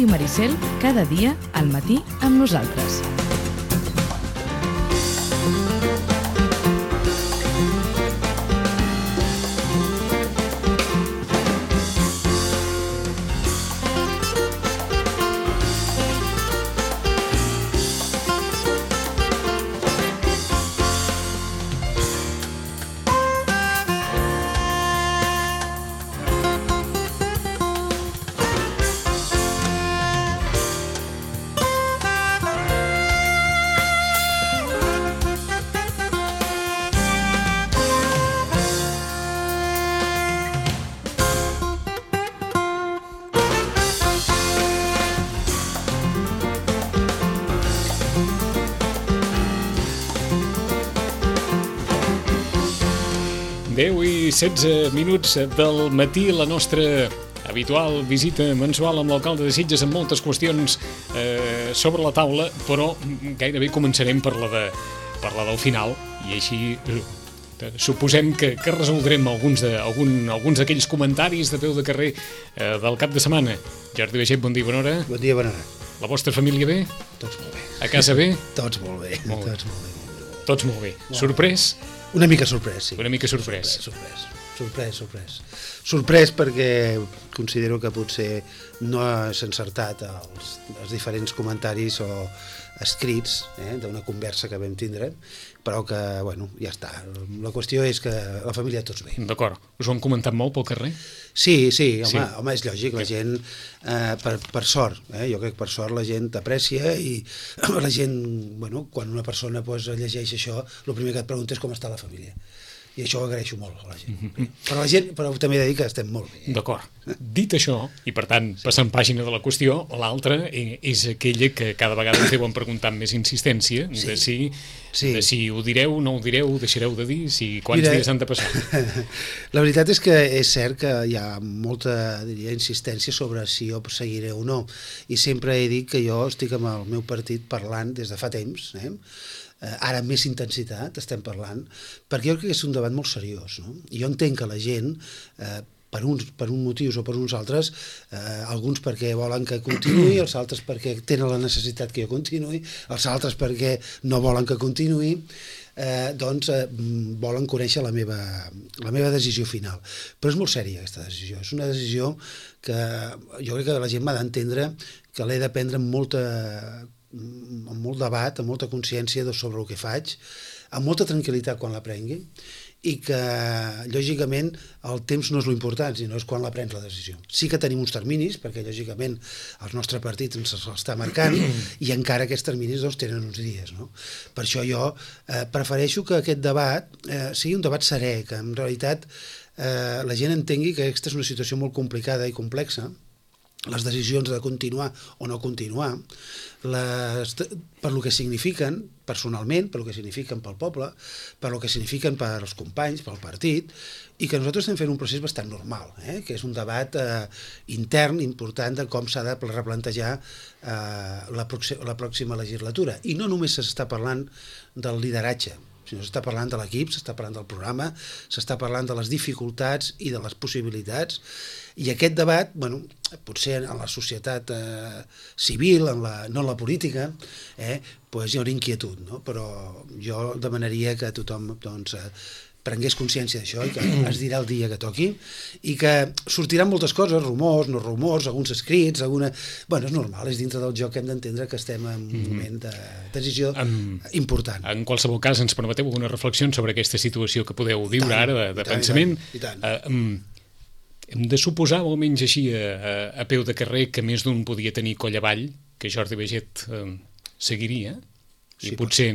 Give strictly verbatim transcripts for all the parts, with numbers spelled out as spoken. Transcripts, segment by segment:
Ràdio Maricel, cada dia al matí amb nosaltres. deu i setze minuts del matí, la nostra habitual visita mensual amb l'alcalde de Sitges amb moltes qüestions eh, sobre la taula, però gairebé començarem per la, de, per la del final i així eh, suposem que, que resoldrem alguns, de, algun, alguns d'aquells comentaris de peu de carrer eh, del cap de setmana. Jordi Baiget, bon dia, bona hora. Bon dia, bona hora. La vostra família bé? Tots molt bé. A casa bé? Tots molt bé. Molt bé. Tots molt bé. Tots molt bé. Sorprès? Una mica sorprès, sí. Una mica sorprès. Sorprès, sorprès, sorprès. Sorprès perquè considero que potser no has encertat els, els diferents comentaris o escrits eh, d'una conversa que vam tindre, però que, bueno, ja està. La qüestió és que la família tots bé. D'acord. Us ho han comentat molt pel carrer? Sí, sí, home, sí. home és lògic, la gent, eh, per, per sort, eh, jo crec que per sort la gent t'aprecia i la gent, bueno, quan una persona pues, llegeix això, el primer que et pregunta és com està la família. I això ho agraeixo molt a la gent. Mm-hmm. Però la gent, però també he de dir que estem molt bé. Eh? D'acord. Dit això, i per tant, passant pàgina de la qüestió, l'altra és aquella que cada vegada us deuen preguntar amb més insistència, sí. de, si, sí. de si ho direu, no ho direu, deixareu de dir, si quants Mira, dies han de passar. La veritat és que és cert que hi ha molta, diria, insistència sobre si jo seguiré o no, i sempre he dit que jo estic amb el meu partit parlant des de fa temps, eh? Ara amb més intensitat estem parlant, perquè jo crec que és un debat molt seriós, no? I jo entenc que la gent, eh, per uns, per uns motius o per uns altres, eh, alguns perquè volen que continuï, els altres perquè tenen la necessitat que jo continuï, els altres perquè no volen que continuï, eh, doncs eh, volen conèixer la meva, la meva decisió final. Però és molt sèria aquesta decisió, és una decisió que jo crec que la gent m'ha d'entendre que l'he de prendre amb molta amb molt debat, amb molta consciència sobre el que faig, amb molta tranquil·litat quan la prengui, i que, lògicament, el temps no és l'important, sinó és quan la prens la decisió. Sí que tenim uns terminis, perquè, lògicament, el nostre partit ens està marcant, i encara aquests terminis doncs, tenen uns dies. No? Per això jo eh, prefereixo que aquest debat eh, sigui un debat serè, que en realitat eh, la gent entengui que aquesta és una situació molt complicada i complexa, les decisions de continuar o no continuar, les, per lo que signifiquen personalment, per lo que signifiquen pel poble, per lo que signifiquen per als companys, pel partit, i que nosaltres estem fent un procés bastant normal, eh? que és un debat eh, intern important de com s'ha de replantejar eh, la, la pròxima legislatura. I no només s'està parlant del lideratge, sinó s'està parlant de l'equip, s'està parlant del programa, s'està parlant de les dificultats i de les possibilitats, i aquest debat, bueno, potser en la societat eh, civil, en la, no en la política, eh, pues hi ha una inquietud, no? Però jo demanaria que tothom doncs, eh, prengués consciència d'això i que es dirà el dia que toqui i que sortiran moltes coses, rumors, no rumors, alguns escrits, alguna... Bueno, és normal, és dintre del joc que hem d'entendre que estem en un moment de decisió en, important. En qualsevol cas, ens permeteu alguna reflexió sobre aquesta situació que podeu viure ara de, de pensament. I tant, i tant. Uh, um, hem de suposar, o almenys així a, a, a peu de carrer, que més d'un podia tenir coll avall, que Jordi Baiget uh, seguiria, i, sí, potser,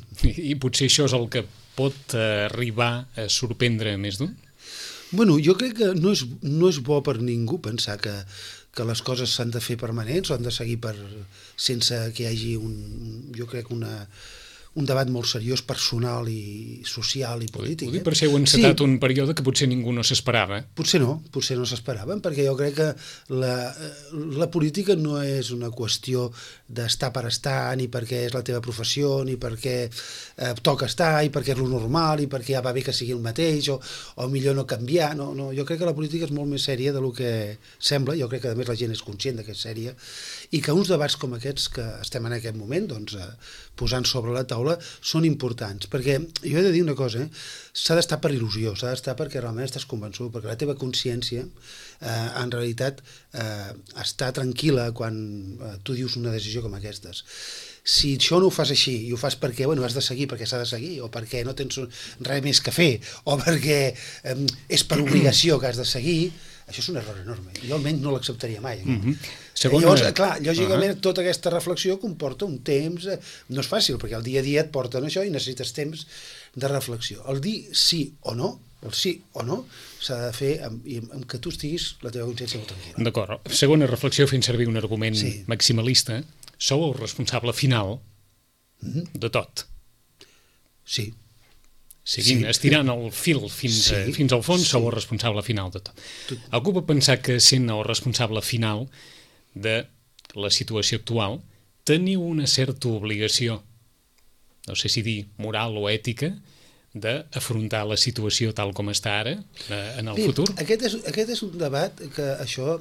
i potser això és el que pot arribar a sorprendre més d'un? Bueno, jo crec que no és, no és bo per ningú pensar que, que les coses s'han de fer permanents o han de seguir per, sense que hi hagi un, jo crec una, un debat molt seriós, personal i social i polític. Ho dic per si heu encetat sí. un període que potser ningú no s'esperava. Potser no, potser no s'esperaven, perquè jo crec que la, la política no és una qüestió d'estar per estar, ni perquè és la teva professió, ni perquè eh, toca estar, i perquè és lo normal, i perquè ja va bé que sigui el mateix, o, o millor no canviar. No, no, jo crec que la política és molt més sèria del que sembla, jo crec que a més la gent és conscient que és sèria, i que uns debats com aquests que estem en aquest moment, doncs, eh, posant sobre la taula, són importants, perquè jo he de dir una cosa, eh? S'ha d'estar per il·lusió, s'ha d'estar perquè realment estàs convençut, perquè la teva consciència eh, en realitat eh, està tranquil·la quan eh, tu dius una decisió com aquestes. Si això no ho fas així i ho fas perquè bueno, has de seguir perquè s'ha de seguir, o perquè no tens res més que fer, o perquè eh, és per obligació que has de seguir, això és un error enorme. Jo almenys no l'acceptaria mai. Mm -hmm. Segona... Llavors, clar, lògicament, uh -huh. tota aquesta reflexió comporta un temps... Eh, no és fàcil, perquè el dia a dia et porten això i necessites temps de reflexió. El dir sí o no, el sí o no, s'ha de fer amb, amb que tu estiguis la teva consciència molt tranquil·la. D'acord. Segona reflexió, fent servir un argument sí. maximalista, sou el responsable final mm -hmm. de tot. Sí. Seguint, sí. estirant el fil fins, sí. a, fins al fons, sí. sou el responsable final de tot. tot. Ocupa pensar que, sent el responsable final de la situació actual, teniu una certa obligació, no sé si dir moral o ètica, d'afrontar la situació tal com està ara, en el Bé, futur? Aquest és, aquest és un debat que això...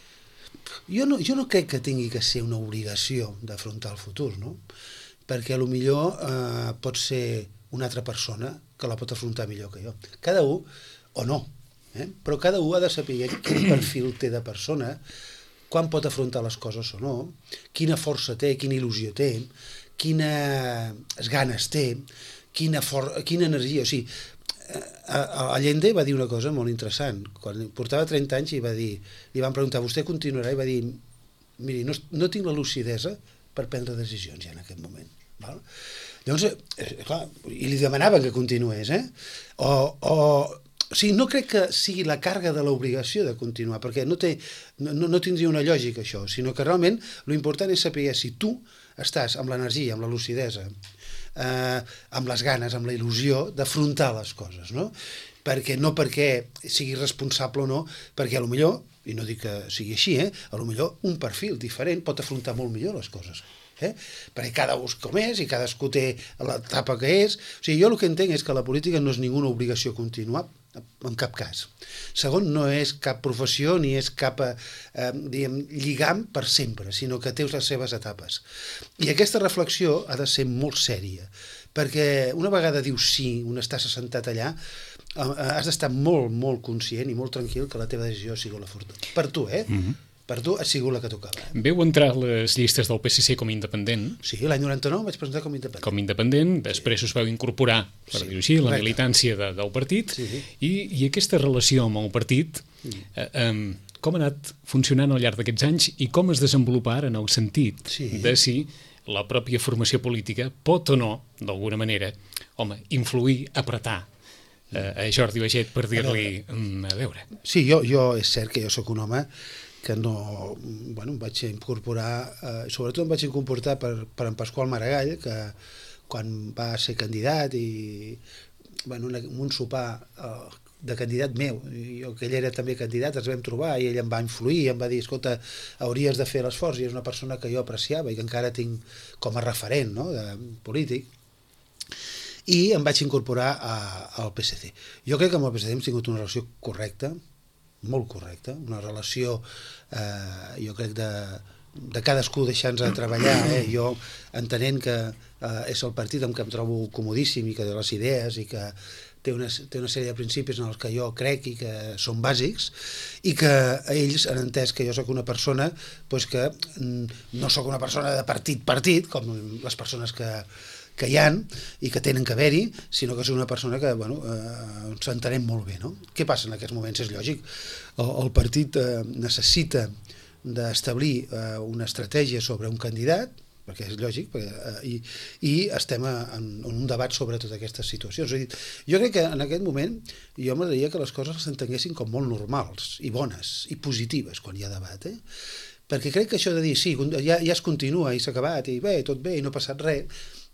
Jo no, jo no crec que tingui que ser una obligació d'afrontar el futur, no? Perquè potser eh, pot ser una altra persona que la pot afrontar millor que jo. Cada un, o no, eh? però cada un ha de saber quin perfil té de persona, quan pot afrontar les coses o no, quina força té, quina il·lusió té, quines ganes té, quina, for quina energia... O sigui, Allende va dir una cosa molt interessant. Quan portava trenta anys i va dir, li van preguntar, vostè continuarà? I va dir, miri, no, no tinc la lucidesa per prendre decisions ja en aquest moment. Val? Llavors, eh, clar, i li demanaven que continués, eh? O, o, o sigui, no crec que sigui la càrrega de l'obligació de continuar, perquè no, té, no, no tindria una lògica això, sinó que realment l'important és saber si tu estàs amb l'energia, amb la lucidesa, eh, amb les ganes, amb la il·lusió d'afrontar les coses, no? Perquè no perquè siguis responsable o no, perquè a lo millor, i no dic que sigui així, eh, a lo millor un perfil diferent pot afrontar molt millor les coses. Eh? Perquè cada un com és i cadascú té l'etapa que és. O sigui, jo el que entenc és que la política no és ninguna obligació continuar en cap cas. Segon, no és cap professió ni és cap eh, diguem, lligam per sempre, sinó que té les seves etapes. I aquesta reflexió ha de ser molt sèria, perquè una vegada dius sí, un estàs assentat allà, has d'estar molt, molt conscient i molt tranquil que la teva decisió ha sigut la fortuna. Per tu, eh? Mm-hmm. Per tu ha sigut la que tocava. Eh? Veu entrar les llistes del P S C com independent. Sí, l'any noranta-nou vaig presentar com independent. Com independent, després us vau incorporar, per sí, dir-ho així, la militància de, del partit, sí, sí. I, i aquesta relació amb el partit, mm. eh, eh, com ha anat funcionant al llarg d'aquests anys i com es desenvolupa ara en el sentit sí. de si la pròpia formació política pot o no, d'alguna manera, home, influir, apretar a Jordi Baiget per dir-li a veure. Sí, jo, jo és cert que jo sóc un home que no... Bueno, em vaig incorporar... Eh, sobretot em vaig incorporar per, per en Pasqual Maragall, que quan va ser candidat i... Bueno, en un sopar eh, de candidat meu, i jo, que ell era també candidat, ens vam trobar i ell em va influir, em va dir, escolta, hauries de fer l'esforç, i és una persona que jo apreciava i que encara tinc com a referent, no?, de polític, i em vaig incorporar a, al P S C. Jo crec que amb el P S C hem tingut una relació correcta, molt correcta, una relació, eh, jo crec, de, de cadascú deixant-nos de treballar, eh, jo entenent que eh, és el partit amb què em trobo comodíssim i que té les idees i que té una, té una sèrie de principis en els que jo crec i que són bàsics, i que ells han entès que jo sóc una persona pues, que no sóc una persona de partit-partit, com les persones que que hi ha i que tenen que haver-hi, sinó que és una persona que, bueno, eh, ens entenem molt bé, no? Què passa en aquests moments? És lògic. El, el partit eh, necessita d'establir eh, una estratègia sobre un candidat, perquè és lògic, perquè, eh, i, i estem en, en un debat sobre totes aquestes situacions. És a dir, jo crec que en aquest moment jo m'agradaria que les coses s'entenguessin com molt normals i bones i positives quan hi ha debat, eh? Perquè crec que això de dir, sí, ja, ja es continua i s'ha acabat i bé, tot bé i no ha passat res,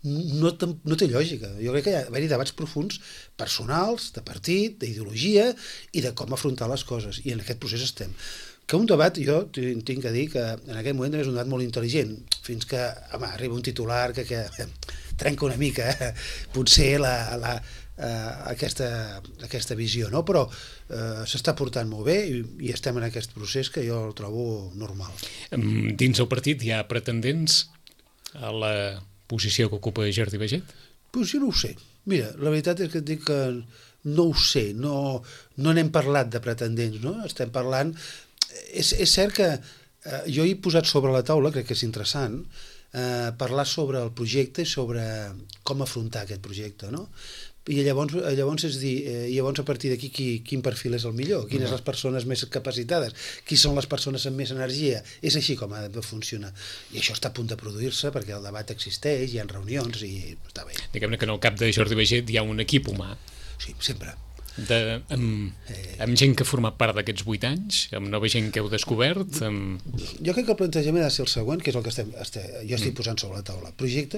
no, no té lògica. Jo crec que hi ha d'haver-hi debats profuns personals, de partit, d'ideologia i de com afrontar les coses. I en aquest procés estem. Que un debat, jo tinc que dir que en aquest moment és un debat molt intel·ligent, fins que home, arriba un titular que, que trenca una mica eh? potser la, la, eh, aquesta, aquesta visió, no? Però eh, s'està portant molt bé i, i estem en aquest procés que jo el trobo normal. Dins el partit hi ha pretendents a la posició que ocupa Jordi Baiget? Pues jo no ho sé. Mira, la veritat és que et dic que no ho sé, no, no n'hem parlat de pretendents, no? Estem parlant... És, és cert que eh, jo he posat sobre la taula, crec que és interessant, eh, parlar sobre el projecte i sobre com afrontar aquest projecte, no? I llavors, llavors és dir, eh, llavors a partir d'aquí qui, quin perfil és el millor, quines uh-huh. les persones més capacitades, qui són les persones amb més energia, és així com ha de funcionar. I això està a punt de produir-se perquè el debat existeix, hi ha reunions i està bé. Diguem-ne que en el cap de Jordi Baiget hi ha un equip humà. Sí, sempre. De, amb, amb gent que ha format part d'aquests vuit anys, amb nova gent que heu descobert amb... Jo crec que el plantejament ha de ser el següent, que és el que estem, estem, jo estic posant sobre la taula. Projecte,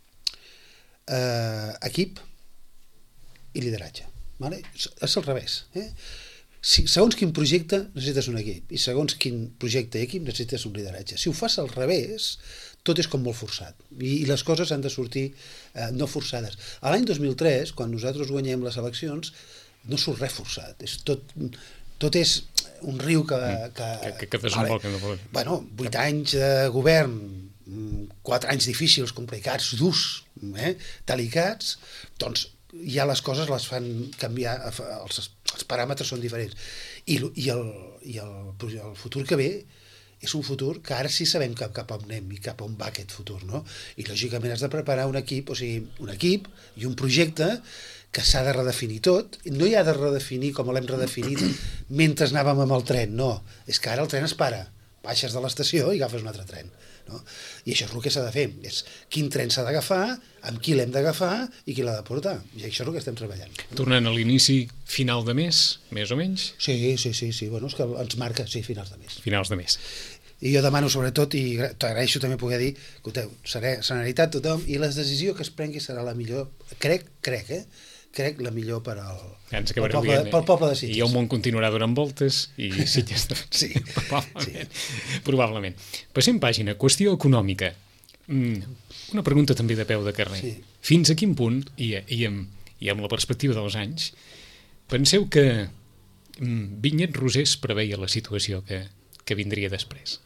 eh, equip i lideratge, vale? És al revés, eh? Si, segons quin projecte necessites un equip i segons quin projecte i equip necessites un lideratge. Si ho fas al revés, tot és com molt forçat i, i les coses han de sortir eh, no forçades. A l'any dos mil tres, quan nosaltres guanyem les eleccions, no surt res forçat, és tot, tot és un riu que... Que, que, que desenvolupa. Vale. Bueno, vuit anys de govern, quatre anys difícils, complicats, durs, eh, delicats, doncs ja les coses les fan canviar, els, els paràmetres són diferents. I, i, el, i el, el futur que ve és un futur que ara sí sabem cap, cap on anem i cap on va aquest futur, no? I lògicament has de preparar un equip, o sigui, un equip i un projecte que s'ha de redefinir tot. No hi ha de redefinir com l'hem redefinit mentre anàvem amb el tren, no. És que ara el tren es para, baixes de l'estació i agafes un altre tren. No? I això és el que s'ha de fer, és quin tren s'ha d'agafar, amb qui l'hem d'agafar i qui l'ha de portar, i això és el que estem treballant. Tornant a l'inici, final de mes, més o menys? Sí, sí, sí, sí. Bueno, és que ens marca, sí, finals de mes. Finals de mes. I jo demano sobretot, i t'agraeixo també poder dir, escolteu, seré senaritat tothom, i la decisió que es prengui serà la millor, crec, crec, eh? crec la millor per al, pel, poble, dient, eh? pel poble de Sitges. I el món continuarà donant voltes i Sitges sí, probablement, sí. probablement. Passem pàgina, qüestió econòmica. Mm, una pregunta també de peu de carrer. Sí. Fins a quin punt, i, i, amb, i amb la perspectiva dels anys, penseu que mm, Vinyet Rosés preveia la situació que, que vindria després?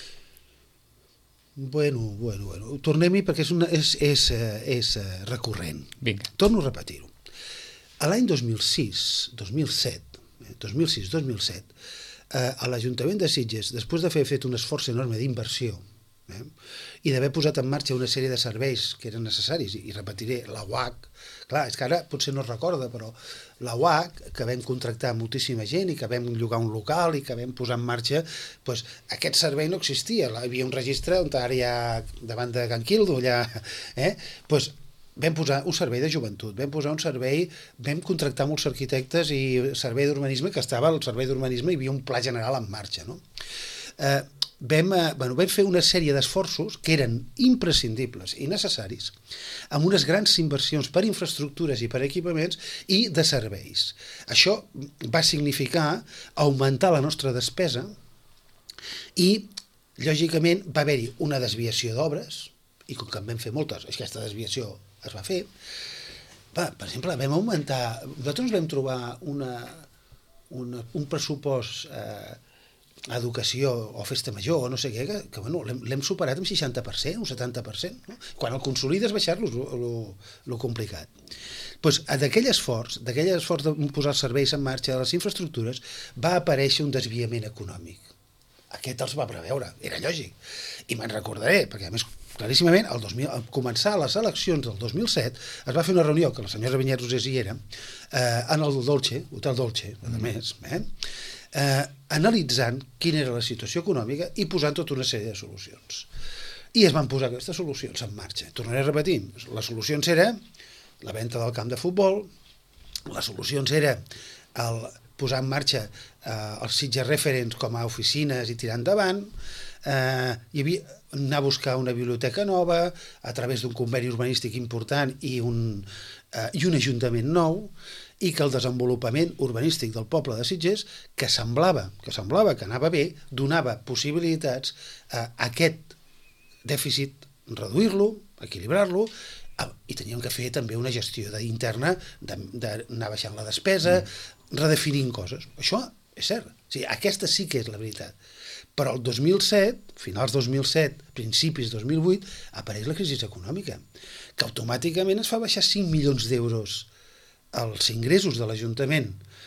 Bueno, bueno, bueno. Tornem-hi perquè és, una, és, és, és recurrent. Vinga. Torno a repetir-ho. A l'any dos mil sis, dos mil set, dos mil sis dos mil set, eh, a l'Ajuntament de Sitges, després d'haver fet un esforç enorme d'inversió eh, i d'haver posat en marxa una sèrie de serveis que eren necessaris, i, i repetiré, la U A C, clar, és que ara potser no es recorda, però la U A C, que vam contractar moltíssima gent i que vam llogar un local i que vam posar en marxa, doncs aquest servei no existia, hi havia un registre on ara hi ha, davant de Can Quildo, allà, eh, doncs vam posar un servei de joventut, vam posar un servei, vam contractar molts arquitectes i servei d'urbanisme, que estava al servei d'urbanisme i hi havia un pla general en marxa, no? Eh, vam, eh, bueno, vam fer una sèrie d'esforços que eren imprescindibles i necessaris, amb unes grans inversions per infraestructures i per equipaments i de serveis. Això va significar augmentar la nostra despesa i, lògicament, va haver-hi una desviació d'obres, i com que en vam fer moltes, aquesta desviació es va fer. Va, per exemple, vam augmentar... Nosaltres ens vam trobar una, una, un pressupost eh, a educació o festa major o no sé què, que, que bueno, l'hem superat un seixanta per cent, un setanta per cent. No? Quan el consolides, baixar-lo és el complicat. Pues, d'aquell esforç, d'aquell esforç de posar els serveis en marxa, de les infraestructures, va aparèixer un desviament econòmic. Aquest els va preveure, era lògic. I me'n recordaré, perquè a més, claríssimament, al, dos mil, al començar les eleccions del dos mil set, es va fer una reunió, que la senyora Vinyet Rosés hi era, eh, en el Dolce, Hotel Dolce, a més, eh, eh, analitzant quina era la situació econòmica i posant tota una sèrie de solucions. I es van posar aquestes solucions en marxa. Tornaré a repetir, les solucions era la venda del camp de futbol, les solucions era el posar en marxa eh, els Sitges Referents com a oficines i tirar endavant, eh, hi havia anar a buscar una biblioteca nova a través d'un conveni urbanístic important i un, eh, i un ajuntament nou, i que el desenvolupament urbanístic del poble de Sitges, que semblava que semblava que anava bé, donava possibilitats a aquest dèficit, reduir-lo, equilibrar-lo, i teníem que fer també una gestió interna d'anar baixant la despesa, mm. redefinint coses. Això és cert. O sigui, aquesta sí que és la veritat. Però el dos mil set, finals dos mil set, principis dos mil vuit, apareix la crisi econòmica, que automàticament es fa baixar cinc milions d'euros els ingressos de l'Ajuntament.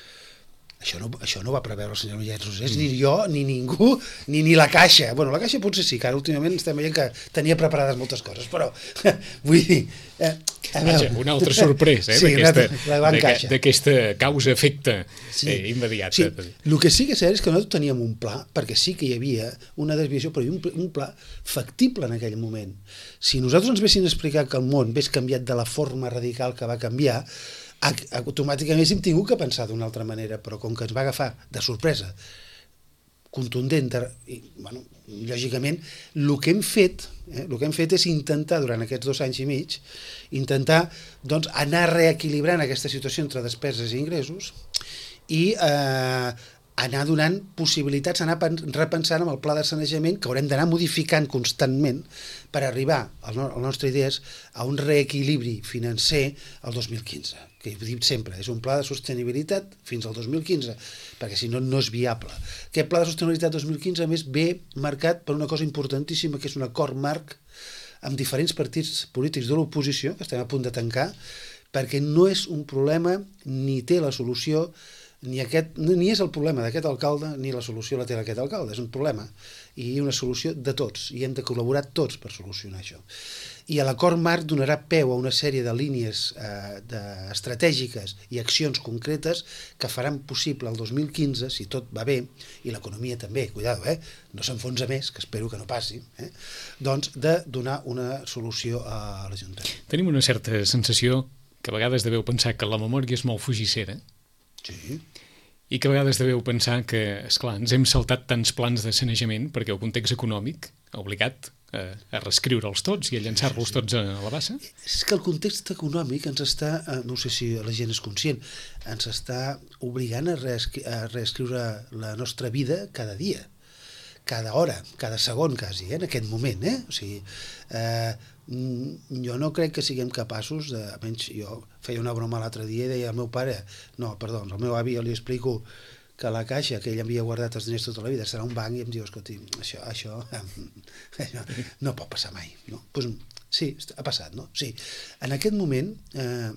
Això no, això no va preveure el senyor Millet Rosés, mm. ni jo, ni ningú, ni, ni la Caixa. Bueno, la Caixa potser sí, que ara últimament estem veient que tenia preparades moltes coses, però vull dir... Eh, Vaja, una altra sorpresa eh, sí, d'aquesta causa-efecte sí. eh, immediata. Sí. El que sí que és cert és que nosaltres teníem un pla, perquè sí que hi havia una desviació, però hi havia un, un pla factible en aquell moment. Si nosaltres ens haguéssim explicat que el món hagués canviat de la forma radical que va canviar, automàticament hem tingut que pensar d'una altra manera, però com que ens va agafar de sorpresa contundent i, bueno, lògicament el que hem fet eh, el que hem fet és intentar durant aquests dos anys i mig intentar doncs, anar reequilibrant aquesta situació entre despeses i ingressos i eh, anar donant possibilitats, anar repensant amb el pla de sanejament que haurem d'anar modificant constantment per arribar, la nostra idea és, a un reequilibri financer el dos mil quinze, que ho dic sempre, és un pla de sostenibilitat fins al dos mil quinze, perquè si no, no és viable. Aquest pla de sostenibilitat dos mil quinze, a més, ve marcat per una cosa importantíssima, que és un acord marc amb diferents partits polítics de l'oposició, que estem a punt de tancar, perquè no és un problema ni té la solució Ni, aquest, ni és el problema d'aquest alcalde ni la solució la té aquest alcalde, és un problema i una solució de tots i hem de col·laborar tots per solucionar això. I l'acord marc donarà peu a una sèrie de línies eh, de, estratègiques i accions concretes que faran possible el dos mil quinze, si tot va bé, i l'economia també, cuidado, eh, no s'enfonsa més, que espero que no passi, eh, doncs de donar una solució a l'Ajuntament. Tenim una certa sensació que a vegades deveu pensar que la memòria és molt fugissera, sí. I que a vegades deveu pensar que, esclar, ens hem saltat tants plans de sanejament perquè el context econòmic ha obligat a, a reescriure'ls tots i a llançar-los tots a la bassa? És que el context econòmic ens està, no sé si la gent és conscient, ens està obligant a, reescri a reescriure la nostra vida cada dia, cada hora, cada segon quasi, eh, en aquest moment. Eh? O sigui, eh, jo no crec que siguem capaços de, almenys jo feia una broma l'altre dia i deia al meu pare, no, perdó, al meu avi jo li explico que la caixa que ell havia guardat els diners tota la vida serà un banc i em diu, escolti, això, això, això no pot passar mai, no? Pues, sí, ha passat, no? Sí, en aquest moment eh,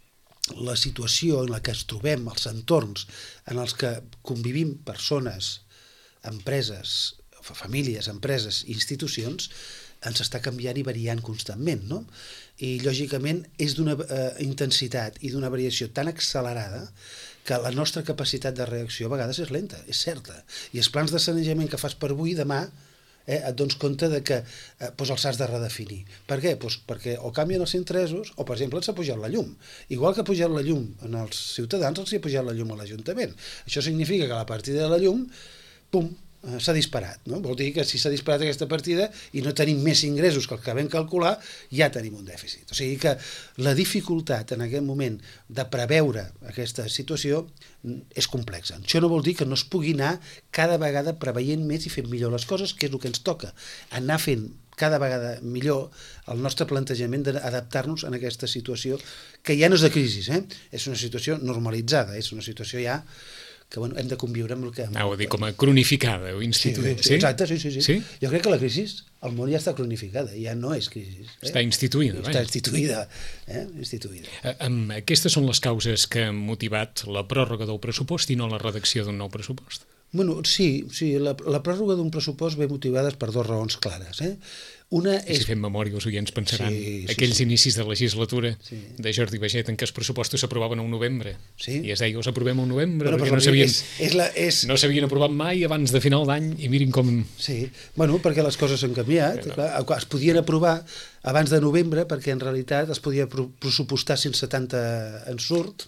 la situació en la que es trobem, els entorns en els que convivim persones, empreses, famílies, empreses, institucions, ens està canviant i variant constantment, no? I, lògicament, és d'una eh, intensitat i d'una variació tan accelerada que la nostra capacitat de reacció a vegades és lenta, és certa. I els plans de sanejament que fas per avui, demà, eh, et dones compte de que eh, doncs els has de redefinir. Per què? Doncs perquè o canvien els interessos o, per exemple, ens ha pujat la llum. Igual que ha pujat la llum als ciutadans, els ha pujat la llum a l'Ajuntament. Això significa que la partida de la llum, pum, s'ha disparat, no? Vol dir que si s'ha disparat aquesta partida i no tenim més ingressos que el que vam calcular, ja tenim un dèficit. O sigui que la dificultat en aquest moment de preveure aquesta situació és complexa. Això no vol dir que no es pugui anar cada vegada preveient més i fent millor les coses, que és el que ens toca, anar fent cada vegada millor el nostre plantejament d'adaptar-nos en aquesta situació que ja no és de crisi, eh? És una situació normalitzada, és una situació ja que bueno, hem de conviure amb el que... Anau a dir com a cronificada o instituïda. Sí, sí, exacte, sí, sí, sí, sí. Jo crec que la crisi, el món ja està cronificada, ja no és crisi. Eh? Està instituïda. Està vaja. instituïda. Eh? instituïda. Eh, aquestes són les causes que han motivat la pròrroga del pressupost i no la redacció d'un nou pressupost? Bueno, sí, sí, la, la pròrroga d'un pressupost ve motivada per dues raons clares. Eh? Una és... Si fem memòria, els oients pensaran sí, sí, aquells sí. inicis de legislatura sí. de Jordi Baiget en què els pressupostos s'aprovaven al novembre sí. i es deia, els aprovem al novembre bueno, perquè no s'havien és, és la, és... no s'havien aprovat mai abans de final d'any i mirin com... Sí, bueno, perquè les coses han canviat, Però... clar, es podien aprovar abans de novembre perquè en realitat es podia pressupostar cent setanta en surt,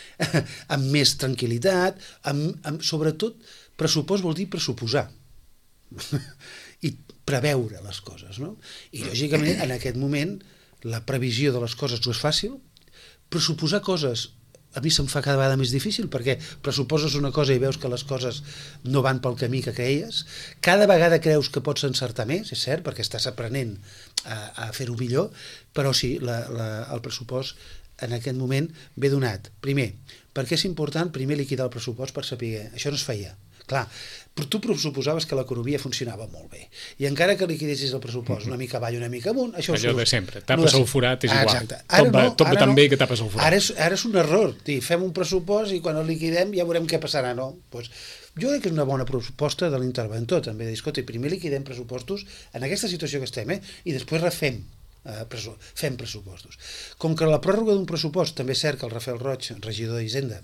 amb més tranquil·litat, amb, amb, sobretot pressupost vol dir pressuposar. i preveure les coses, no? I, lògicament, en aquest moment, la previsió de les coses no és fàcil, pressuposar coses a mi se'm fa cada vegada més difícil, perquè pressuposes una cosa i veus que les coses no van pel camí que creies, cada vegada creus que pots encertar més, és cert, perquè estàs aprenent a, a fer-ho millor, però sí, la, la, el pressupost en aquest moment ve donat. Primer, perquè és important primer liquidar el pressupost per saber, això no es feia. Clar, però tu pressuposaves que l'economia funcionava molt bé, i encara que liquidessis el pressupost una mica avall, una mica amunt, això... Allò de sempre, tapes el forat, és igual. Exacte. Tot va, no, tot va tan no. bé que tapes el forat. Ara és, ara és un error, dir, fem un pressupost i quan el liquidem ja veurem què passarà, no? Pues, jo crec que és una bona proposta de l'interventor, també, de dir, escolta, primer liquidem pressupostos en aquesta situació que estem, eh? I després refem, eh, presu fem pressupostos. Com que la pròrroga d'un pressupost, també és cert que el Rafael Roig, regidor d'Hisenda,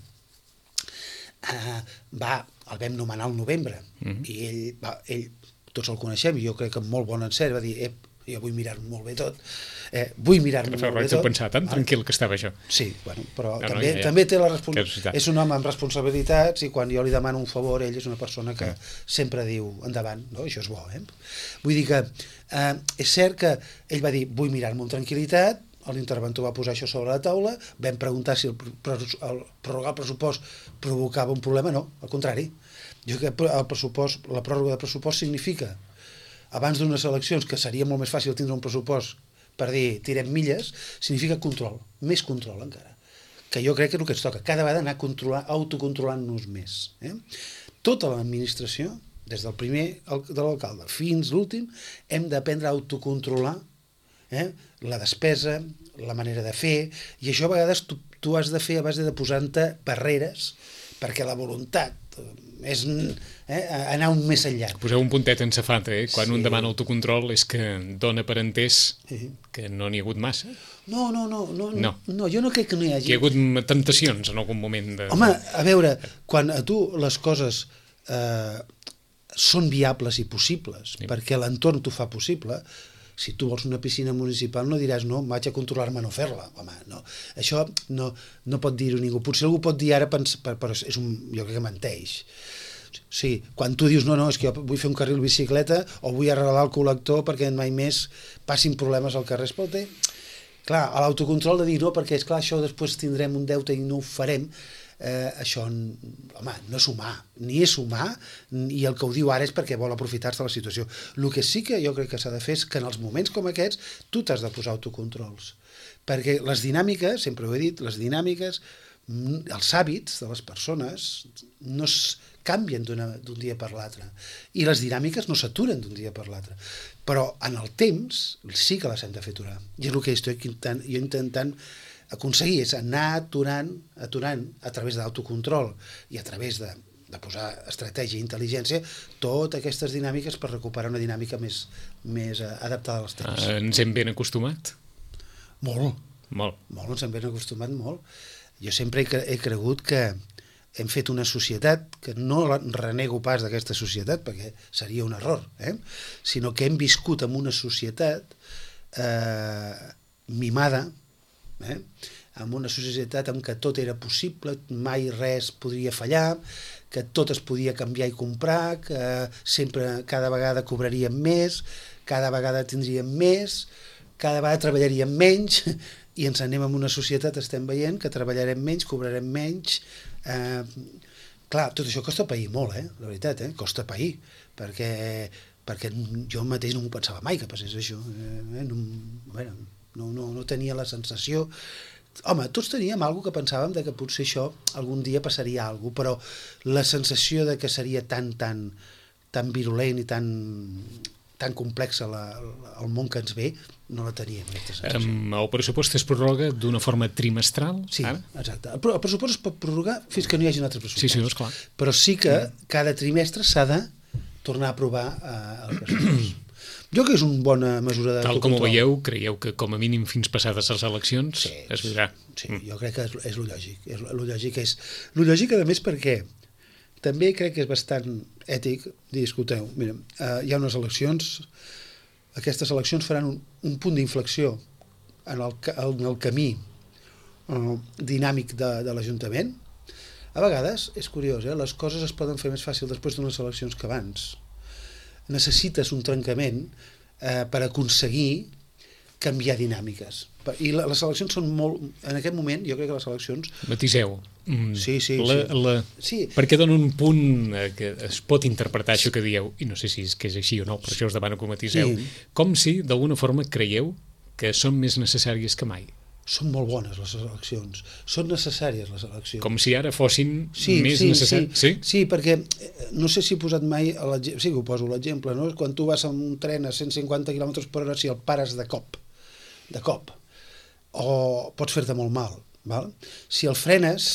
eh, va... el vam nomenar al novembre, mm-hmm. i ell, va, ell, tots el coneixem, i jo crec que amb molt bon encert va dir, eh, jo vull mirar-m'ho molt bé tot, eh, vull mirar-m'ho molt bé tot. Pensar, tan tranquil que estava això. Sí, bueno, però no, no, també, ja, ja. també té la responsabilitat. És un home amb responsabilitats, i quan jo li demano un favor, ell és una persona que mm. sempre diu endavant, no? Això és bo, eh? Vull dir que eh, és cert que ell va dir, vull mirar-m'ho amb tranquil·litat, l'interventor va posar això sobre la taula, vam preguntar si el, el prorrogar el pressupost provocava un problema, no, al contrari. Jo crec que el pressupost, la pròrroga de pressupost significa, abans d'unes eleccions, que seria molt més fàcil tindre un pressupost per dir tirem milles, significa control, més control encara, que jo crec que és el que ens toca, cada vegada anar controlar, autocontrolant-nos més. Eh? Tota l'administració, des del primer de l'alcalde fins l'últim, hem d'aprendre a autocontrolar Eh? la despesa, la manera de fer, i això a vegades tu, tu has de fer a base de posar-te barreres, perquè la voluntat és eh, anar un més enllà. Poseu un puntet en safata, eh? Quan sí. un demana autocontrol és que dona per entès sí. que no n'hi ha hagut massa. No, no, no, no, no. no, jo no crec que no hi hagi. Hi ha hagut temptacions en algun moment. De... Home, a veure, quan a tu les coses eh, són viables i possibles, sí. perquè l'entorn t'ho fa possible, si tu vols una piscina municipal no diràs no, vaig a controlar-me a no fer-la. Home, no. Això no, no pot dir-ho ningú. Potser algú pot dir ara, però és un, jo crec que menteix. Sí, quan tu dius no, no, és que jo vull fer un carril bicicleta o vull arreglar el col·lector perquè mai més passin problemes al carrer. Escolta, clar, a l'autocontrol de dir no, perquè és clar, això després tindrem un deute i no ho farem, eh, això, home, no és humà, ni és humà, i el que ho diu ara és perquè vol aprofitar-se de la situació. El que sí que jo crec que s'ha de fer és que en els moments com aquests tu t'has de posar autocontrols, perquè les dinàmiques, sempre ho he dit, les dinàmiques, els hàbits de les persones no es canvien d'un dia per l'altre, i les dinàmiques no s'aturen d'un dia per l'altre, però en el temps sí que les hem de fer aturar, i és el que estic intentant, jo intentant aconseguir, és anar aturant, aturant a través d'autocontrol i a través de, de posar estratègia i intel·ligència totes aquestes dinàmiques per recuperar una dinàmica més, més adaptada als temps. Ah, ens hem ben acostumat? Molt. Molt. Molt, ens hem ben acostumat molt. Jo sempre he, he cregut que hem fet una societat, que no renego pas d'aquesta societat, perquè seria un error, eh? sinó que hem viscut en una societat eh, mimada, eh? en una societat en què tot era possible, mai res podria fallar, que tot es podia canviar i comprar, que sempre, cada vegada cobraríem més, cada vegada tindríem més, cada vegada treballaríem menys, i ens anem en una societat, estem veient, que treballarem menys, cobrarem menys. Eh, clar, tot això costa pair molt, eh? La veritat, eh? Costa pair, perquè, perquè jo mateix no m'ho pensava mai que passés això. Eh? No, bueno, no, no, no tenia la sensació... Home, tots teníem alguna que pensàvem de que potser això algun dia passaria alguna cosa, però la sensació de que seria tan, tan, tan virulent i tan, tan complexa la, el món que ens ve, no la teníem, aquesta sensació. Um, el pressupost es prorroga d'una forma trimestral? Sí, ara? exacte. El, el pressupost es pot prorrogar fins que no hi hagi un altre pressupost. Sí, sí, esclar. Però sí que cada trimestre s'ha de tornar a aprovar eh, el pressupost. Jo crec que és una bona mesura de Tal com ho veieu, creieu que com a mínim fins passades les eleccions sí, es veurà? Sí, mm. jo crec que és, és lo lògic. És lo lògic, és, lo lògic, a més, perquè també crec que és bastant ètic dir, escolteu, mira, eh, hi ha unes eleccions, aquestes eleccions faran un, un punt d'inflexió en, el, en el camí eh, dinàmic de, de l'Ajuntament. A vegades, és curiós, eh, les coses es poden fer més fàcil després d'unes eleccions que abans. necessites un trencament eh, per aconseguir canviar dinàmiques. I la, les eleccions són molt... En aquest moment, jo crec que les eleccions... Matiseu. Mm, sí, sí, la, sí. La... sí. Perquè dona un punt eh, que es pot interpretar això que dieu, i no sé si és, que és així o no, per això us demano que ho matiseu, sí. Com si, d'alguna forma, creieu que són més necessàries que mai. Són molt bones les eleccions, són necessàries les eleccions. Com si ara fossin sí, més sí, necessàries. Sí, sí? sí, perquè no sé si he posat mai, sí que ho poso l'exemple, no? Quan tu vas amb un tren a cent cinquanta quilòmetres per hora, si el pares de cop, de cop, o pots fer-te molt mal, val? Si el frenes,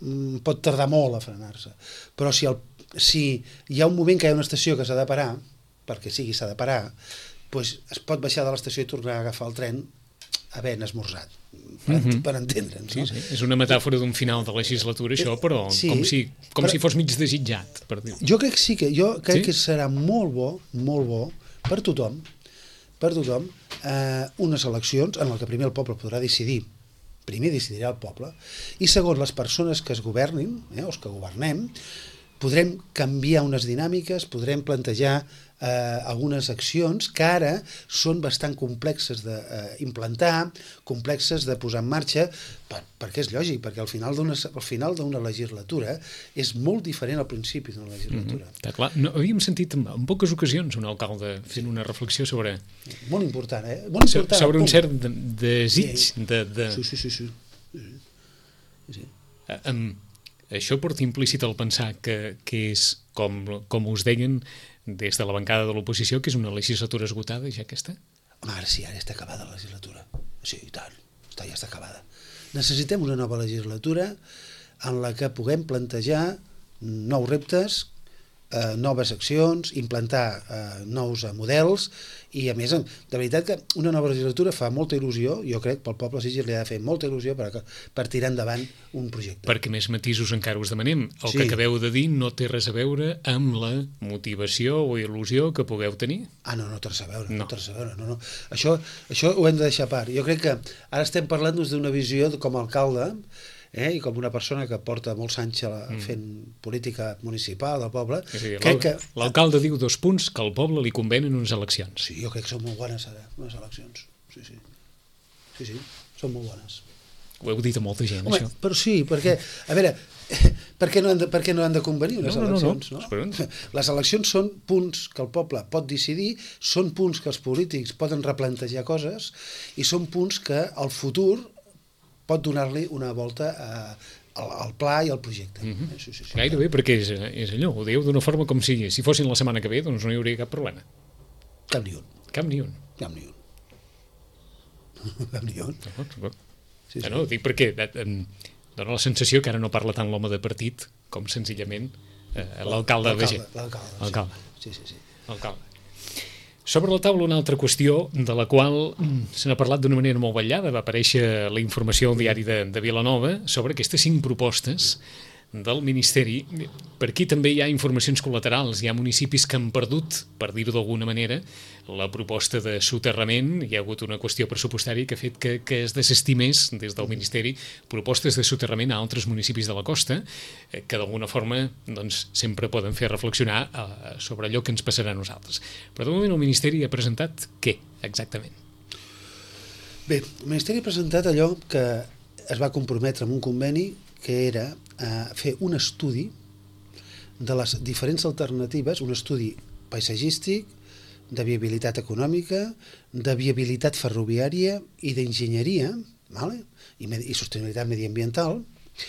pot tardar molt a frenar-se, però si, el, si hi ha un moment que hi ha una estació que s'ha de parar, perquè sigui s'ha de parar, doncs es pot baixar de l'estació i tornar a agafar el tren havent esmorzat, per, mm -hmm. per entendre'ns. Sí, no? sí. És una metàfora d'un final de legislatura, això, però sí, com, si, com però, si fos mig desitjat. Per dir. Jo crec que sí, que jo crec sí? que serà molt bo, molt bo, per tothom, per tothom, eh, unes eleccions en què primer el poble podrà decidir, primer decidirà el poble, i segon, les persones que es governin, eh, els que governem, podrem canviar unes dinàmiques, podrem plantejar eh, algunes accions que ara són bastant complexes d'implantar, eh, complexes de posar en marxa, per, perquè és lògic, perquè al final d'una al final d'una legislatura és molt diferent al principi d'una legislatura. Mm-hmm. Està clar. No, havíem sentit en, en poques ocasions un alcalde fent una reflexió sobre... Molt important, eh? Molt important. Sobre un cert de, desig sí. de... de... Sí, sí, sí. sí. sí. sí. Uh, um, això porta implícit el pensar que, que és, com, com us deien des de la bancada de l'oposició, que és una legislatura esgotada, ja aquesta? Home, ara sí, ara està acabada la legislatura. Sí, i tant, està, ja està acabada. Necessitem una nova legislatura en la que puguem plantejar nous reptes, eh, noves accions, implantar eh, nous eh, models, i a més, de veritat que una nova legislatura fa molta il·lusió, jo crec, pel poble Sitges li ha de fer molta il·lusió per, per tirar endavant un projecte. Perquè més matisos encara us demanem. El sí. que acabeu de dir no té res a veure amb la motivació o il·lusió que pugueu tenir? Ah, no, no té res a veure, no, no té res a veure, no, no. Això, això ho hem de deixar a part. Jo crec que ara estem parlant d'una visió com a alcalde, eh, i com una persona que porta molts anys mm. fent política municipal del poble. L'alcalde diu dos punts que al poble li convenen unes eleccions. Sí, jo crec que són molt bones ara, unes eleccions. Sí, sí, sí, sí, són molt bones. Ho heu dit a molta gent, Home, això. Però sí, perquè, a veure, per què no han de, per què no han de convenir unes no, eleccions? No, no, no. Les eleccions són punts que el poble pot decidir, són punts que els polítics poden replantejar coses, i són punts que el futur pot donar-li una volta a, al, al pla i al projecte. Mm-hmm. sí, sí, sí. Gairebé, perquè és, és allò, ho dieu d'una forma com si, si fossin la setmana que ve, doncs no hi hauria cap problema. Cap ni un. Cap ni un. Cap ni un. Cap ni un. No, no. Sí, sí. no, dic perquè em dona la sensació que ara no parla tant l'home de partit com senzillament eh, l'alcalde de Beger. L'alcalde, sí. sí, sí, sí. L'alcalde. Sobre la taula una altra qüestió de la qual se n'ha parlat d'una manera molt vetllada. Va aparèixer la informació al diari de, de Vilanova sobre aquestes cinc propostes del Ministeri. Per aquí també hi ha informacions col·laterals. Hi ha municipis que han perdut, per dir-ho d'alguna manera, la proposta de soterrament. Hi ha hagut una qüestió pressupostària que ha fet que, que es desestimés des del Ministeri propostes de soterrament a altres municipis de la costa, que d'alguna forma doncs, sempre poden fer reflexionar eh, sobre allò que ens passarà a nosaltres. Però de moment el Ministeri ha presentat què, exactament? Bé, el Ministeri ha presentat allò que es va comprometre amb un conveni, que era eh, fer un estudi de les diferents alternatives, un estudi paisatgístic, de viabilitat econòmica, de viabilitat ferroviària i d'enginyeria, vale? I, i sostenibilitat mediambiental,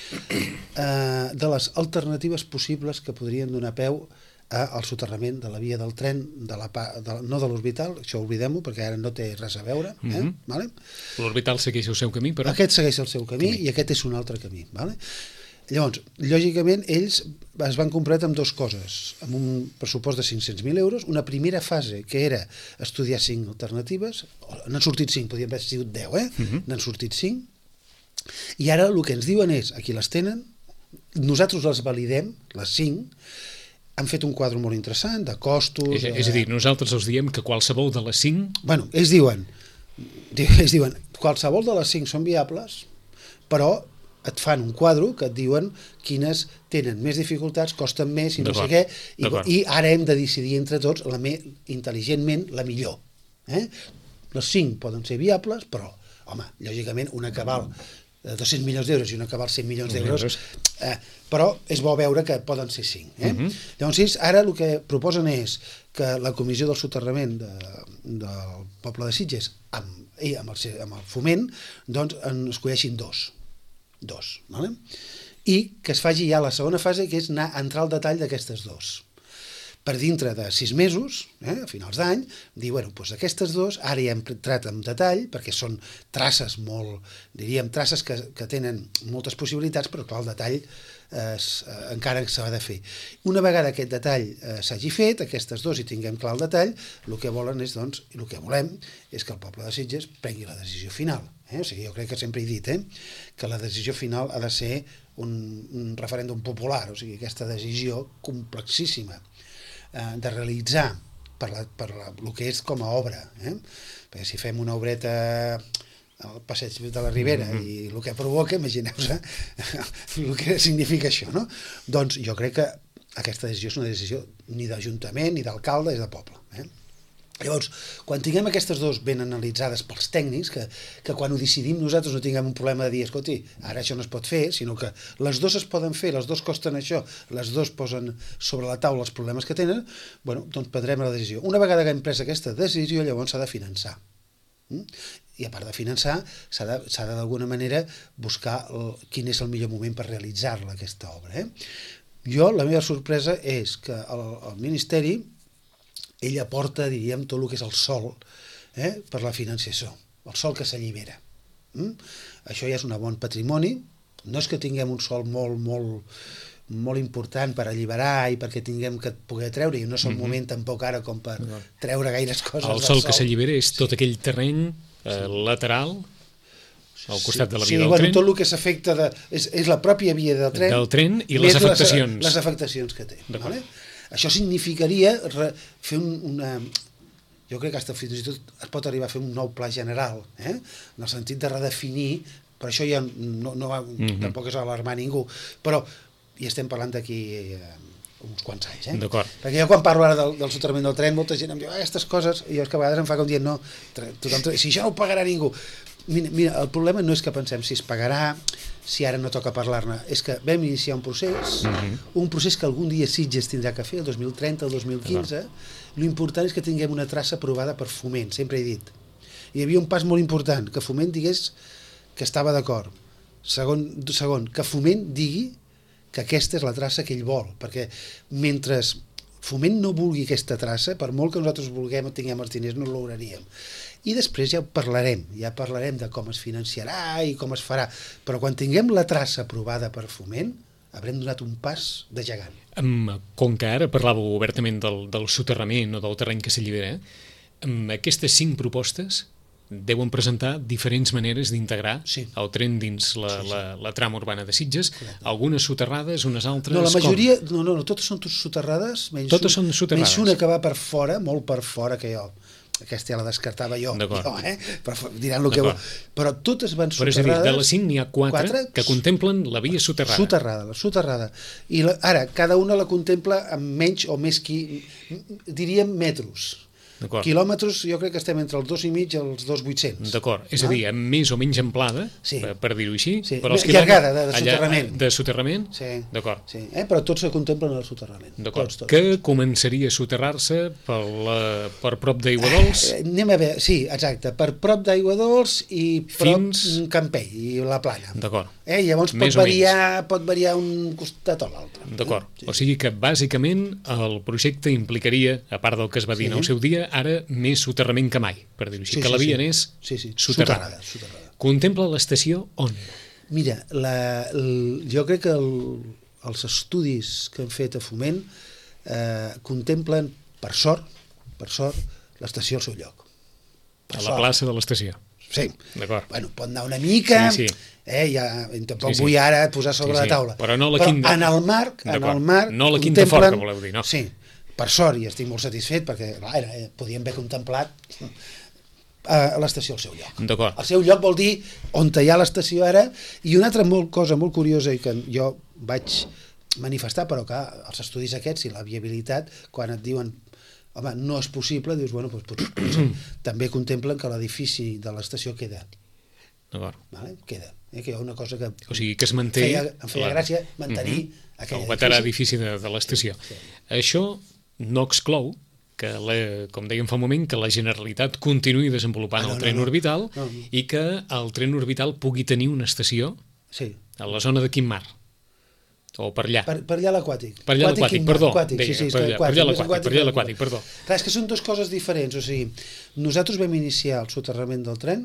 eh, de les alternatives possibles que podrien donar peu al soterrament de la via del tren, de la, de, no de l'orbital, això oblidem-ho perquè ara no té res a veure. Eh? Mm-hmm. Vale? L'orbital segueix el seu camí, però... Aquest segueix el seu camí, camí. I aquest és un altre camí. Vale? Llavors, lògicament, ells es van comprometre amb dues coses, amb un pressupost de cinc-cents mil euros, una primera fase que era estudiar cinc alternatives, n'han sortit cinc, podien haver sigut deu, eh? Mm-hmm. N'han sortit cinc, i ara el que ens diuen és, aquí les tenen, nosaltres les validem, les cinc, han fet un quadre molt interessant, de costos... És, és a dir, nosaltres els diem que qualsevol de les cinc... Bueno, ells diuen, ells diuen, qualsevol de les cinc són viables, però et fan un quadre que et diuen quines tenen més dificultats, costen més i no sé què, i, i ara hem de decidir entre tots la me, intel·ligentment la millor. Eh? Les cinc poden ser viables, però, home, lògicament, una que val dos-cents milions d'euros i una que val cent milions d'euros, eh, però és bo veure que poden ser cinc. Eh? Uh-huh. Llavors, ara el que proposen és que la comissió del soterrament de, del poble de Sitges amb, i amb, el, amb el foment doncs en escolleixin dos. dos, vale? I que es faci ja la segona fase, que és anar a entrar al detall d'aquestes dos. Per dintre de sis mesos, eh, a finals d'any, dir, bueno, doncs aquestes dos, ara ja hem entrat en detall, perquè són traces molt, diríem, traces que, que tenen moltes possibilitats, però clar, el detall eh, eh, encara s'ha de fer. Una vegada aquest detall eh, s'hagi fet, aquestes dos, i tinguem clar el detall, el que volen és, doncs, i el que volem és que el poble de Sitges prengui la decisió final. Eh? O sigui, jo crec que sempre he dit eh, que la decisió final ha de ser un, un referèndum popular, o sigui, aquesta decisió complexíssima eh, de realitzar per, la, per la, el que és com a obra. Eh? Perquè si fem una obreta al passeig de la Ribera mm-hmm. i el que provoca, imagineu-vos el que significa això, no? Doncs jo crec que aquesta decisió és una decisió ni d'Ajuntament, ni d'alcalde, és de poble. Eh? Llavors, quan tinguem aquestes dues ben analitzades pels tècnics, que, que quan ho decidim nosaltres no tinguem un problema de dir, escolti, ara això no es pot fer, sinó que les dues es poden fer, les dues costen això, les dues posen sobre la taula els problemes que tenen, bueno, doncs prendrem la decisió. Una vegada que hem pres aquesta decisió, llavors s'ha de finançar. Mm? I a part de finançar, s'ha de, s'ha de d'alguna manera buscar el, quin és el millor moment per realitzar-la, aquesta obra. Eh? Jo, la meva sorpresa és que el, el Ministeri ell aporta, diríem, tot el que és el sòl eh, per la financiació, el sòl que s'allibera. Mm? Això ja és un bon patrimoni, no és que tinguem un sòl molt, molt, molt important per alliberar i perquè tinguem que poder treure, i no és el mm-hmm. moment tampoc ara com per treure gaires coses el del sòl. El sòl que s'allibera és tot sí. aquell terreny eh, sí. lateral al costat sí, de la via sí, del bueno, tren. Tot el que s'afecta de, és, és la pròpia via del tren, del tren i les afectacions. Les, les afectacions que té. Vale? Això significaria re, fer un, una... Jo crec que fins i tot es pot arribar a fer un nou pla general, eh? En el sentit de redefinir, però això ja no, no va, mm-hmm. tampoc és alarmar ningú, però hi estem parlant d'aquí eh, uns quants anys. Eh? D'acord. Perquè jo quan parlo ara del, del soterrament del tren, molta gent em diu, ah, aquestes coses, i jo és que a vegades em fa com dient, no, tothom, si això no ho pagarà ningú. Mira, mira, el problema no és que pensem si es pagarà, si ara no toca parlar-ne, és que vam iniciar un procés, mm-hmm. un procés que algun dia Sitges tindrà que fer, el dos mil trenta, el dos mil quinze, l'important és que tinguem una traça aprovada per Foment, sempre he dit. Hi havia un pas molt important, que Foment digués que estava d'acord. Segon, segon, que Foment digui que aquesta és la traça que ell vol, perquè mentre Foment no vulgui aquesta traça, per molt que nosaltres vulguem o tinguem els diners, no ho lograríem. I després ja parlarem, ja parlarem de com es financiarà i com es farà, però quan tinguem la traça aprovada per Foment, haurem donat un pas de gegant. Um, com que ara parlàveu obertament del, del soterrament o del terreny que s'allibera, amb aquestes cinc propostes deuen presentar diferents maneres d'integrar sí. el tren dins la, sí, sí. la, la trama urbana de Sitges, correcte. Algunes soterrades, unes altres... No, la majoria, no, no, no, totes són soterrades, menys, totes són soterrades. Menys una que va per fora, molt per fora, que jo... Aquesta ja la descartava jo, jo eh? Però diran el que vol. Però totes van soterrades... Però és a dir, de les cinc n'hi ha quatre, quatre que contemplen la via soterrada. Soterrada, la soterrada. I la, ara, cada una la contempla amb menys o més, qui, diríem, metros. Quilòmetres, jo crec que estem entre els dos i mig i els dos vuit-cents. D'acord, és no? a dir, amb més o menys amplada, sí. per, per dir-ho així. Sí. Però els llargada, de, de soterrament. De soterrament? Sí. D'acord. Sí. Eh? Però tots se contemplen el soterrament. D'acord. Tots, tots. Que començaria a soterrar-se per, la, per prop d'Aiguadols? Eh, anem a veure, sí, exacte, per prop d'Aiguadols i prop Fins... Campell i la Plana. D'acord. Eh? Llavors pot variar, pot variar un costat o l'altre. D'acord. Eh? Sí. O sigui que bàsicament el projecte implicaria, a part del que es va dir sí. en el seu dia, ara més soterrament que mai, per dir-ho així, sí, que la via sí. n'és sí, sí. soterrada. Soterrada, soterrada. Contempla l'estació on? Mira, la, el, jo crec que el, els estudis que han fet a Foment eh, contemplen, per sort, per sort, l'estació al seu lloc. Per a la sort. Plaça de l'estació. Sí. D'acord. Bueno, pot anar una mica, sí, sí. Eh, ja, tampoc sí, sí. vull ara posar sobre sí, sí. la taula. Però no la Però quinta... en el marc, en el marc no la quinta forta, voleu dir, no? Sí. Per sort, i estic molt satisfet, perquè clar, era, podíem haver contemplat a l'estació al seu lloc. D'acord. El seu lloc vol dir on hi ha l'estació ara, i una altra molt, cosa molt curiosa i que jo vaig manifestar, però que els estudis aquests i la viabilitat, quan et diuen home, no és possible, dius, bueno, doncs, potser, potser també contemplen que l'edifici de l'estació queda. D'acord. Vale? Queda. Eh? Que hi ha una cosa que... O sigui, que es manté... Feia, em feia la... gràcia mantenir uh -huh. aquell el veterà edifici de, de l'estació. Sí, sí. Això no exclou que, la, com dèiem fa un moment, que la Generalitat continuï desenvolupant ah, no, el tren no, no. orbital no, no. i que el tren orbital pugui tenir una estació sí. a la zona de quin mar? O per allà? Per, per allà l'aquàtic. Per allà l'aquàtic, perdó. Aquàtic, deia, sí, sí, per allà l'aquàtic, per allà l'aquàtic, perdó. Clar, és que són dues coses diferents. O sigui, nosaltres vam iniciar el soterrament del tren